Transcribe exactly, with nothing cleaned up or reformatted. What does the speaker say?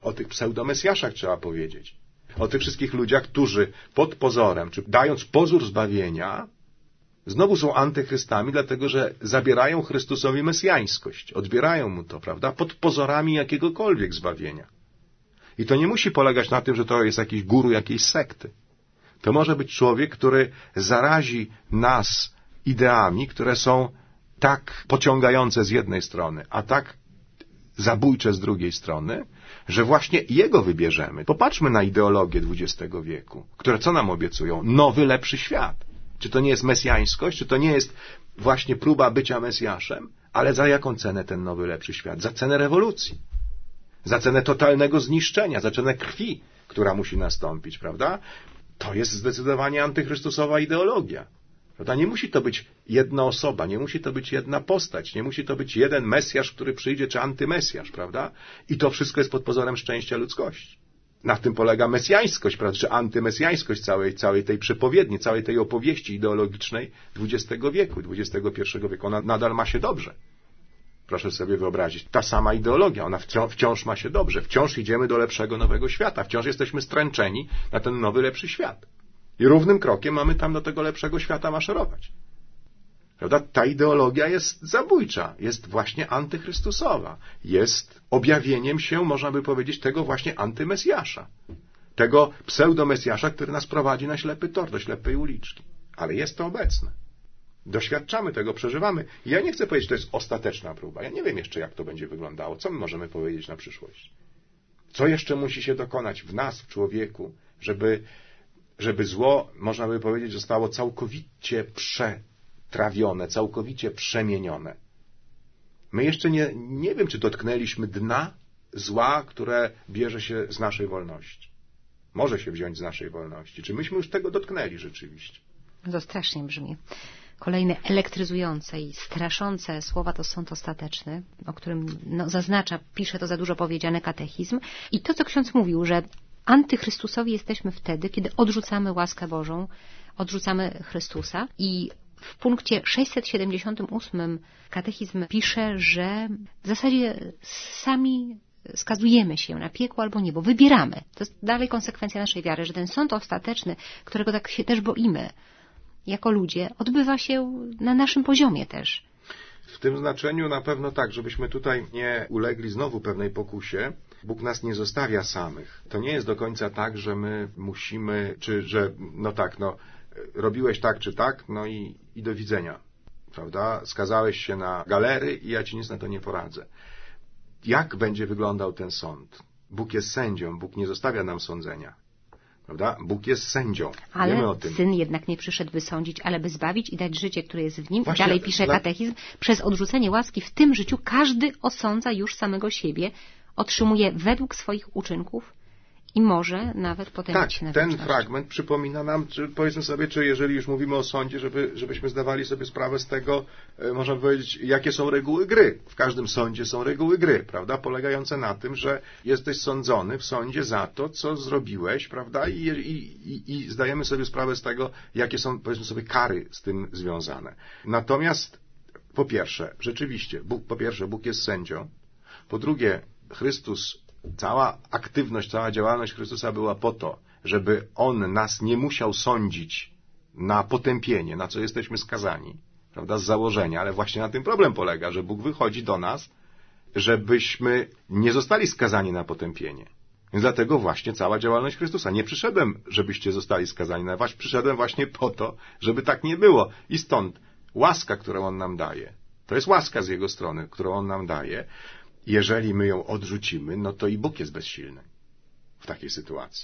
O tych pseudomesjaszach trzeba powiedzieć. O tych wszystkich ludziach, którzy pod pozorem, czy dając pozór zbawienia, znowu są antychrystami, dlatego że zabierają Chrystusowi mesjańskość. Odbierają mu to, prawda? Pod pozorami jakiegokolwiek zbawienia. I to nie musi polegać na tym, że to jest jakiś guru jakiejś sekty. To może być człowiek, który zarazi nas ideami, które są tak pociągające z jednej strony, a tak zabójcze z drugiej strony, że właśnie jego wybierzemy. Popatrzmy na ideologię dwudziestego wieku, które co nam obiecują? Nowy, lepszy świat. Czy to nie jest mesjańskość? Czy to nie jest właśnie próba bycia Mesjaszem? Ale za jaką cenę ten nowy, lepszy świat? Za cenę rewolucji. Za cenę totalnego zniszczenia, za cenę krwi, która musi nastąpić, prawda? To jest zdecydowanie antychrystusowa ideologia. Prawda? Nie musi to być jedna osoba, nie musi to być jedna postać, nie musi to być jeden Mesjasz, który przyjdzie, czy antymesjasz, prawda? I to wszystko jest pod pozorem szczęścia ludzkości. Na tym polega mesjańskość, prawda? Czy antymesjańskość całej, całej tej przepowiedni, całej tej opowieści ideologicznej dwudziestego wieku, dwudziestego pierwszego wieku. Ona nadal ma się dobrze. Proszę sobie wyobrazić, ta sama ideologia, ona wciąż ma się dobrze, wciąż idziemy do lepszego nowego świata, wciąż jesteśmy stręczeni na ten nowy, lepszy świat. I równym krokiem mamy tam do tego lepszego świata maszerować. Prawda? Ta ideologia jest zabójcza, jest właśnie antychrystusowa, jest objawieniem się, można by powiedzieć, tego właśnie antymesjasza, tego pseudomesjasza, który nas prowadzi na ślepy tor, do ślepej uliczki. Ale jest to obecne. Doświadczamy tego, przeżywamy. I ja nie chcę powiedzieć, że to jest ostateczna próba. Ja nie wiem jeszcze, jak to będzie wyglądało. Co my możemy powiedzieć na przyszłość? Co jeszcze musi się dokonać w nas, w człowieku, żeby, żeby zło, można by powiedzieć, zostało całkowicie przetrawione, całkowicie przemienione. My jeszcze nie, nie wiem, czy dotknęliśmy dna zła, które bierze się z naszej wolności. Może się wziąć z naszej wolności. Czy myśmy już tego dotknęli rzeczywiście? To strasznie brzmi. Kolejne elektryzujące i straszące słowa to sąd ostateczny, o którym no, zaznacza, pisze to za dużo powiedziane katechizm. I to, co ksiądz mówił, że antychrystusowi jesteśmy wtedy, kiedy odrzucamy łaskę Bożą, odrzucamy Chrystusa. I w punkcie sześćset siedemdziesiątym ósmym katechizm pisze, że w zasadzie sami skazujemy się na piekło albo niebo, wybieramy. To jest dalej konsekwencja naszej wiary, że ten sąd ostateczny, którego tak się też boimy, jako ludzie, odbywa się na naszym poziomie też. W tym znaczeniu na pewno tak, żebyśmy tutaj nie ulegli znowu pewnej pokusie. Bóg nas nie zostawia samych. To nie jest do końca tak, że my musimy, czy że, no tak, no, robiłeś tak czy tak, no i, i do widzenia, prawda? Skazałeś się na galery i ja ci nic na to nie poradzę. Jak będzie wyglądał ten sąd? Bóg jest sędzią, Bóg nie zostawia nam sądzenia. Prawda? Bóg jest sędzią. Ale Wiemy o tym. Syn jednak nie przyszedł by sądzić, ale by zbawić i dać życie, które jest w nim. Właśnie, I dalej pisze dla... katechizm, przez odrzucenie łaski w tym życiu każdy osądza już samego siebie, otrzymuje według swoich uczynków i może nawet potępić się na Tak, ten wieczność. fragment przypomina nam, czy powiedzmy sobie, czy jeżeli już mówimy o sądzie, żeby, żebyśmy zdawali sobie sprawę z tego, e, można powiedzieć, jakie są reguły gry. W każdym sądzie są reguły gry, prawda, polegające na tym, że jesteś sądzony w sądzie za to, co zrobiłeś, prawda, i, i, i, i zdajemy sobie sprawę z tego, jakie są, powiedzmy sobie, kary z tym związane. Natomiast, po pierwsze, rzeczywiście, Bóg, po pierwsze, Bóg jest sędzią, po drugie, Chrystus, cała aktywność, cała działalność Chrystusa była po to, żeby On nas nie musiał sądzić na potępienie, na co jesteśmy skazani, prawda, z założenia, ale właśnie na tym problem polega, że Bóg wychodzi do nas, żebyśmy nie zostali skazani na potępienie. Więc dlatego właśnie cała działalność Chrystusa. Nie przyszedłem, żebyście zostali skazani na was, przyszedłem właśnie po to, żeby tak nie było. I stąd łaska, którą On nam daje, to jest łaska z Jego strony, którą On nam daje. Jeżeli my ją odrzucimy, no to i Bóg jest bezsilny w takiej sytuacji.